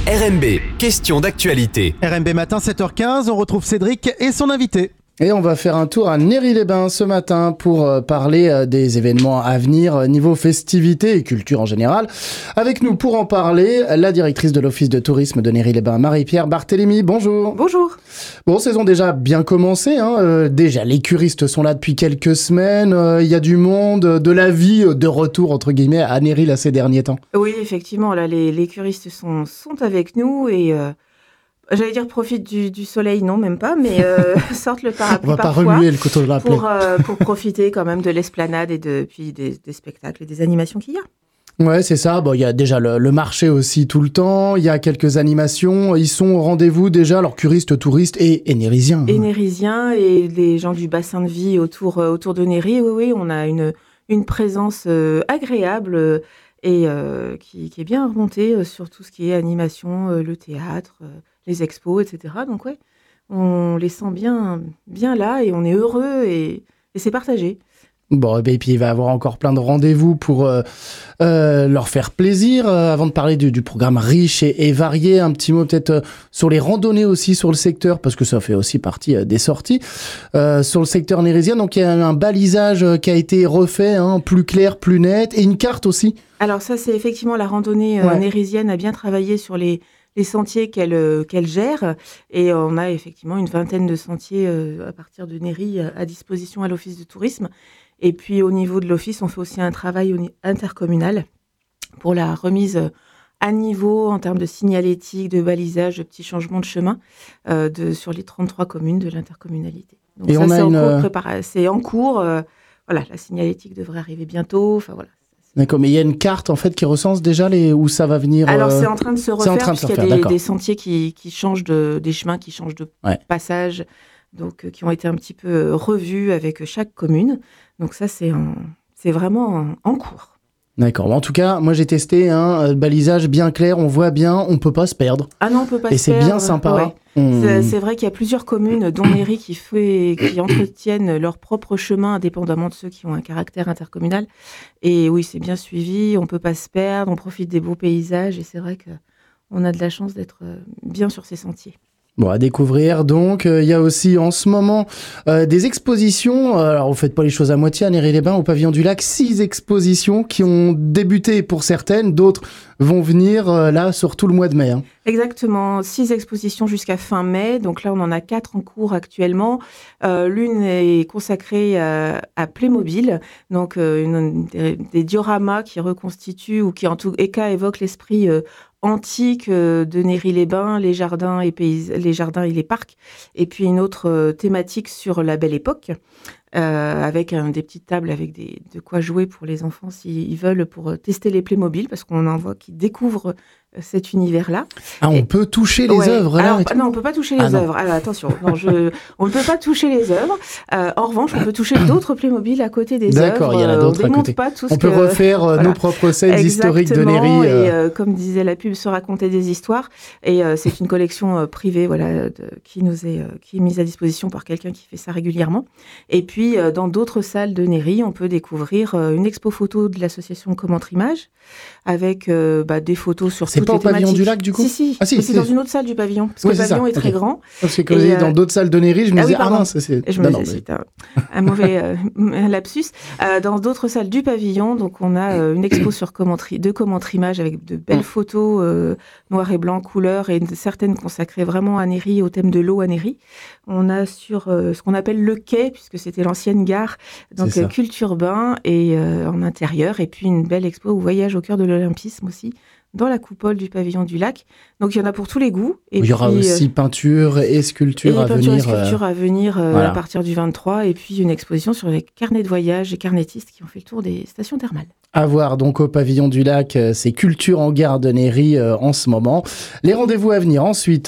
RMB, question d'actualité. RMB matin 7h15, on retrouve Cédric et son invité. Et on va faire un tour à Néry-les-Bains ce matin pour parler des événements à venir niveau festivités et culture en général. Avec nous pour en parler, la directrice de l'Office de tourisme de Néry-les-Bains, Marie-Pierre Barthélémy. Bonjour. Bonjour. Bon, saison déjà bien commencée. Déjà, les curistes sont là depuis quelques semaines. Il y a du monde, de la vie de retour, entre guillemets, à Néry là, ces derniers temps. Oui, effectivement, là, les curistes sont avec nous et... J'allais dire profite du soleil, non, même pas, mais sortent le parapluie parfois. On va pas remuer le couteau de la plaie. Pour profiter quand même de l'esplanade et puis des spectacles et des animations qu'il y a. Ouais, c'est ça. Bon, il y a déjà le marché aussi tout le temps. Il y a quelques animations. Ils sont au rendez-vous déjà, alors curistes, touristes et nérysiens. Et nérysiens et les gens du bassin de vie autour de Néry. Oui, on a une présence agréable et qui est bien remontée sur tout ce qui est animation, le théâtre, les expos, etc. Donc ouais, on les sent bien là et on est heureux et c'est partagé. Bon, et puis il va y avoir encore plein de rendez-vous pour leur faire plaisir. Avant de parler du programme riche et varié, un petit mot peut-être sur les randonnées aussi sur le secteur, parce que ça fait aussi partie des sorties. Sur le secteur nérysien, donc il y a un balisage qui a été refait, plus clair, plus net, et une carte aussi. Alors ça, c'est effectivement la randonnée nérysienne a bien travaillé sur les sentiers qu'elle gère. Et on a effectivement une vingtaine de sentiers à partir de Néry à disposition à l'Office de tourisme. Et puis au niveau de l'Office, on fait aussi un travail intercommunal pour la remise à niveau en termes de signalétique, de balisage, de petits changements de chemin sur les 33 communes de l'intercommunalité. Donc et ça, on c'est en cours. Voilà, la signalétique devrait arriver bientôt. Enfin voilà. D'accord, mais il y a une carte en fait qui recense déjà où ça va venir. Alors c'est en train de se refaire puisqu'il y a des sentiers qui changent des chemins qui changent de passage, donc qui ont été un petit peu revus avec chaque commune. Donc ça c'est vraiment en cours. D'accord. En tout cas, moi j'ai testé balisage bien clair, on voit bien, on peut pas se perdre. Ah non, on peut pas se perdre. Et c'est bien sympa. Ouais. C'est vrai qu'il y a plusieurs communes, dont Néry, qui entretiennent leur propre chemin, indépendamment de ceux qui ont un caractère intercommunal. Et oui, c'est bien suivi, on peut pas se perdre, on profite des beaux paysages, et c'est vrai qu'on a de la chance d'être bien sur ces sentiers. Bon, à découvrir, donc, il y a aussi en ce moment des expositions. Alors, vous ne faites pas les choses à moitié à Néry-les-Bains, au Pavillon du Lac. 6 expositions qui ont débuté pour certaines, d'autres vont venir là sur tout le mois de mai. Exactement, 6 expositions jusqu'à fin mai. Donc là, on en a 4 en cours actuellement. L'une est consacrée à Playmobil, donc des dioramas qui reconstituent ou qui en tout cas évoquent l'esprit antique de Néry-les-Bains, les jardins et les parcs, et puis une autre thématique sur la Belle Époque, avec des petites tables avec de quoi jouer pour les enfants s'ils veulent, pour tester les Playmobil, parce qu'on en voit qui découvrent cet univers-là. Ah, on peut toucher les œuvres là? Alors, non, on peut pas toucher les œuvres. Alors attention, on ne peut pas toucher les œuvres. En revanche, on peut toucher d'autres Playmobil à côté des œuvres. D'accord, il y en a d'autres à côté. Pas tout on peut refaire nos propres scènes historiques de Néry. Et comme disait la pub, se raconter des histoires. Et c'est une collection privée, qui est mise à disposition par quelqu'un qui fait ça régulièrement. Et puis, dans d'autres salles de Néry, on peut découvrir une expo photo de l'association Commentre Images, avec des photos sur toutes les thématiques. C'est pas au Pavillon du Lac, du coup? Si. C'est dans une autre salle du pavillon, parce que le pavillon est très grand. Parce que quand vous êtes dans d'autres salles de Néry, je me disais, c'est un mauvais lapsus. Dans d'autres salles du pavillon, donc on a une expo sur de Commentre Images avec de belles photos noir et blanc, couleur, et certaines consacrées vraiment à Néry, au thème de l'eau à Néry. On a sur ce qu'on appelle le quai, puisque c'était l'ancienne gare, donc culte urbain et en intérieur, et puis une belle expo au voyage au cœur de l'Olympisme aussi, dans la coupole du Pavillon du Lac. Donc il y en a pour tous les goûts. Et il y aura aussi peinture et sculpture à venir. À partir du 23, et puis une exposition sur les carnets de voyage et carnétistes qui ont fait le tour des stations thermales. À voir donc au Pavillon du Lac, c'est Culture en gare de Néry en ce moment. Les rendez-vous à venir ensuite.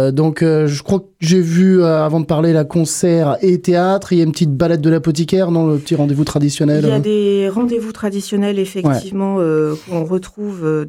Je crois que j'ai vu, avant de parler, la concert et théâtre. Il y a une petite balade de l'apothicaire, non, le petit rendez-vous traditionnel. Il y a des rendez-vous traditionnels, effectivement, qu'on retrouve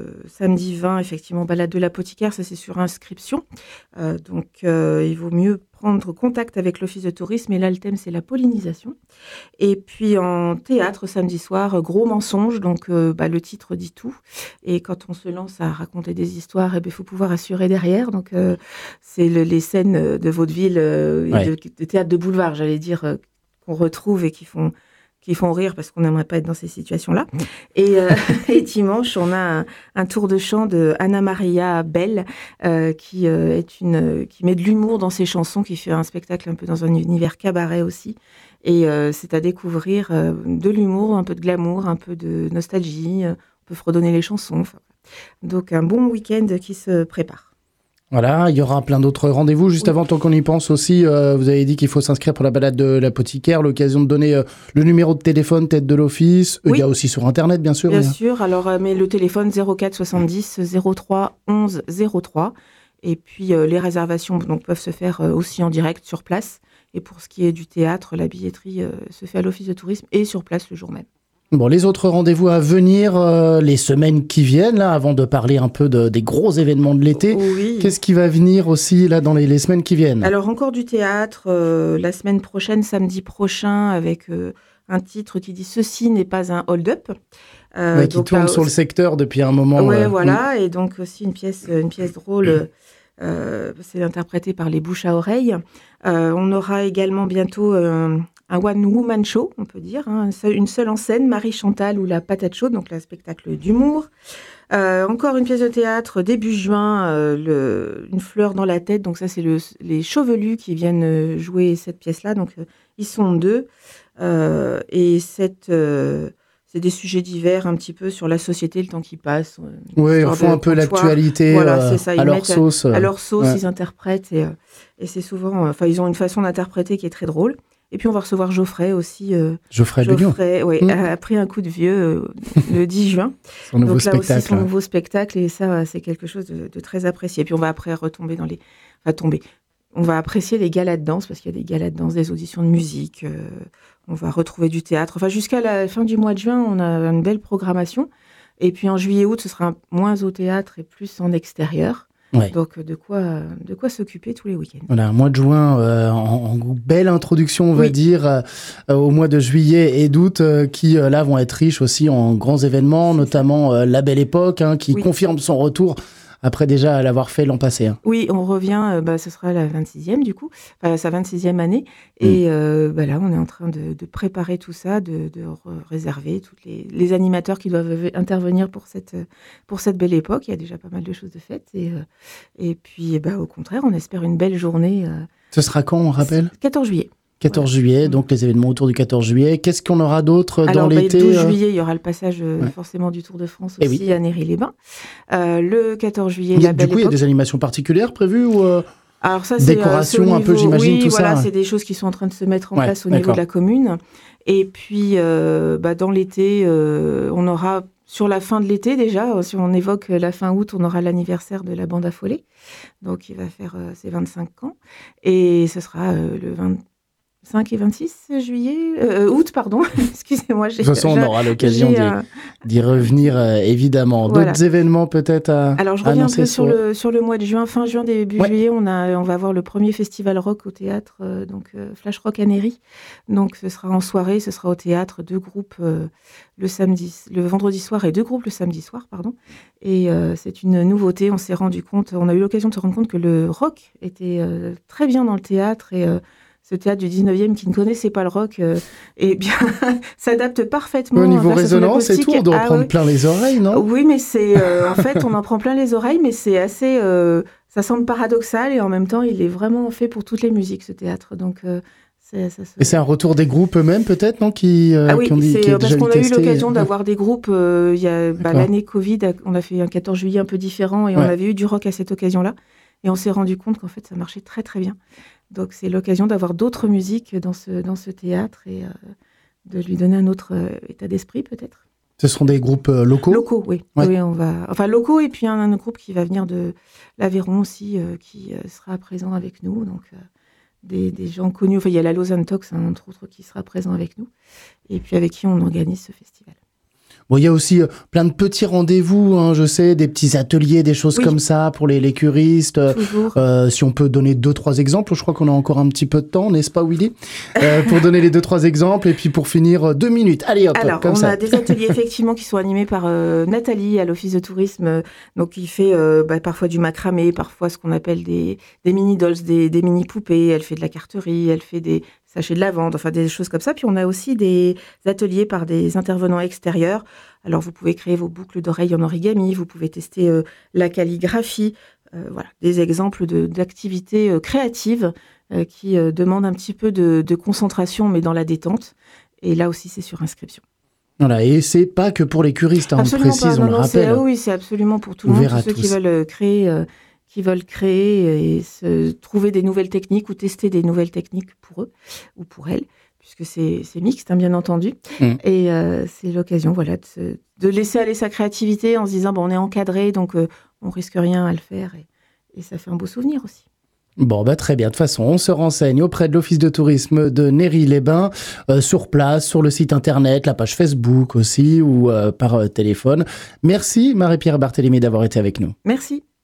samedi 20, effectivement, balade de l'apothicaire. Ça, c'est sur inscription. Il vaut mieux prendre contact avec l'Office de tourisme. Et là, le thème, c'est la pollinisation. Et puis en théâtre, samedi soir, Gros mensonge. Donc, le titre dit tout. Et quand on se lance à raconter des histoires, il faut pouvoir assurer derrière. Donc, c'est les scènes de vaudeville et de théâtre de boulevard, j'allais dire, qu'on retrouve et qui font rire parce qu'on n'aimerait pas être dans ces situations-là. Et dimanche, on a un tour de chant de Anna Maria Bell qui met de l'humour dans ses chansons, qui fait un spectacle un peu dans un univers cabaret aussi. Et c'est à découvrir de l'humour, un peu de glamour, un peu de nostalgie. On peut fredonner les chansons. Donc un bon week-end qui se prépare. Voilà, il y aura plein d'autres rendez-vous. Juste avant, tant qu'on y pense aussi, vous avez dit qu'il faut s'inscrire pour la balade de l'apothicaire, l'occasion de donner le numéro de téléphone, tête de l'office. Il y a aussi sur Internet, bien sûr. Bien sûr, alors, mais le téléphone 04 70 03 11 03. Et puis, les réservations peuvent se faire aussi en direct sur place. Et pour ce qui est du théâtre, la billetterie se fait à l'Office de tourisme et sur place le jour même. Bon, les autres rendez-vous à venir, les semaines qui viennent, là, avant de parler un peu des gros événements de l'été. Oui. Qu'est-ce qui va venir aussi là dans les semaines qui viennent ? Alors, encore du théâtre, la semaine prochaine, samedi prochain, avec un titre qui dit « Ceci n'est pas un hold-up ». Qui tourne sur le secteur depuis un moment. Oui, voilà, et donc aussi une pièce drôle, c'est interprété par les Bouches à Oreilles. On aura également bientôt un one-woman show, on peut dire, une seule en scène, Marie Chantal ou la patate chaude, donc un spectacle d'humour. Encore une pièce de théâtre, début juin, une fleur dans la tête, donc ça c'est les Chevelus qui viennent jouer cette pièce-là, donc ils sont 2. Et c'est des sujets divers un petit peu sur la société, le temps qui passe. Oui, ils font un peu l'actualité c'est ça. à leur sauce. À leur sauce, ils interprètent et c'est souvent... ils ont une façon d'interpréter qui est très drôle. Et puis, on va recevoir Geoffrey aussi. Geoffrey Bugnon. A pris un coup de vieux le 10 juin. Son nouveau Donc là spectacle. aussi, son nouveau spectacle. Et ça, c'est quelque chose de très apprécié. Et puis, on va après retomber dans les... On va apprécier les galas de danse, parce qu'il y a des galas de danse, des auditions de musique. On va retrouver du théâtre. Jusqu'à la fin du mois de juin, on a une belle programmation. Et puis, en juillet-août, ce sera moins au théâtre et plus en extérieur. Ouais. Donc, de quoi s'occuper tous les week-ends. Voilà, mois de juin, en belle introduction, on va dire, au mois de juillet et d'août, qui, là, vont être riches aussi en grands événements, notamment La Belle Époque, qui confirme son retour après déjà l'avoir fait l'an passé. Oui, on revient, ce sera la 26e du coup, sa 26e année. Et là, on est en train de préparer tout ça, de réserver tous les animateurs qui doivent intervenir pour cette belle époque. Il y a déjà pas mal de choses de faites. Et puis, au contraire, on espère une belle journée. Ce sera quand, on rappelle ? 14 juillet. 14 juillet, donc les événements autour du 14 juillet. Qu'est-ce qu'on aura d'autre dans l'été ? Le 12 juillet, il y aura le passage forcément du Tour de France aussi à Néry-les-Bains. Le 14 juillet, la Belle Époque. Il y a des animations particulières prévues ou Alors ça, décoration un peu, j'imagine, tout ça. Oui, c'est des choses qui sont en train de se mettre en place au niveau de la commune. Et puis, dans l'été, on aura... Sur la fin de l'été, déjà, si on évoque la fin août, on aura l'anniversaire de la bande affolée. Donc, il va faire ses 25 ans. Et ce sera le 25 et 26 août, pardon. Excusez-moi. De toute façon, on aura l'occasion d'y revenir, évidemment. Voilà. D'autres événements, peut-être, à Alors, je reviens un peu sur le mois de juin. Fin juin, début juillet, on va avoir le premier festival rock au théâtre, Flash Rock à Néry. Donc, ce sera en soirée, ce sera au théâtre, 2 groupes le vendredi soir et 2 groupes le samedi soir, pardon. Et c'est une nouveauté. On a eu l'occasion de se rendre compte que le rock était très bien dans le théâtre et ce théâtre du 19e qui ne connaissait pas le rock, s'adapte parfaitement. Au niveau résonance et tout, on doit en prendre plein les oreilles, non ? Oui, mais en fait, on en prend plein les oreilles, mais c'est assez... ça semble paradoxal et en même temps, il est vraiment fait pour toutes les musiques, ce théâtre. Donc, Et c'est un retour des groupes eux-mêmes, peut-être, non, qui ont dit, qui parce qu'on a eu l'occasion d'avoir des groupes. Il y a l'année Covid, on a fait un 14 juillet un peu différent et on avait eu du rock à cette occasion-là. Et on s'est rendu compte qu'en fait, ça marchait très, très bien. Donc, c'est l'occasion d'avoir d'autres musiques dans ce théâtre et de lui donner un autre état d'esprit, peut-être. Ce seront des groupes locaux ? Locaux, oui. Ouais. Oui, locaux, et puis un groupe qui va venir de l'Aveyron aussi, qui sera présent avec nous. Donc, des gens connus. Il y a la Lausanne Talks, entre autres, qui sera présent avec nous. Et puis, avec qui on organise ce festival. Bon, il y a aussi plein de petits rendez-vous, hein, je sais, des petits ateliers, des choses comme ça pour les curistes. Toujours. Si on peut donner 2-3 exemples, je crois qu'on a encore un petit peu de temps, n'est-ce pas Willy, pour donner les 2-3 exemples et puis pour finir 2 minutes. Allez hop, Alors, comme ça. on a des ateliers effectivement qui sont animés par Nathalie à l'Office de tourisme, donc qui fait parfois du macramé, parfois ce qu'on appelle des mini-dolls, des mini-poupées, elle fait de la carterie, elle fait des sachets de lavande, enfin des choses comme ça. Puis on a aussi des ateliers par des intervenants extérieurs. Alors vous pouvez créer vos boucles d'oreilles en origami, vous pouvez tester la calligraphie, voilà, des exemples d'activités créatives qui demandent un petit peu de concentration, mais dans la détente. Et là aussi, c'est sur inscription. Voilà, et c'est pas que pour les curistes, hein, on précise, on le rappelle. Oui, c'est absolument pour tout le monde, tous ceux qui veulent créer et se trouver des nouvelles techniques ou tester des nouvelles techniques pour eux ou pour elles, puisque c'est mixte, hein, bien entendu. Et c'est l'occasion, voilà, de laisser aller sa créativité en se disant, on est encadré, donc on risque rien à le faire, et ça fait un beau souvenir aussi. Bon, très bien. De toute façon, on se renseigne auprès de l'Office de tourisme de Néry-les-Bains, sur place, sur le site internet, la page Facebook aussi, ou par téléphone. Merci Marie-Pierre Barthélémy d'avoir été avec nous. Merci.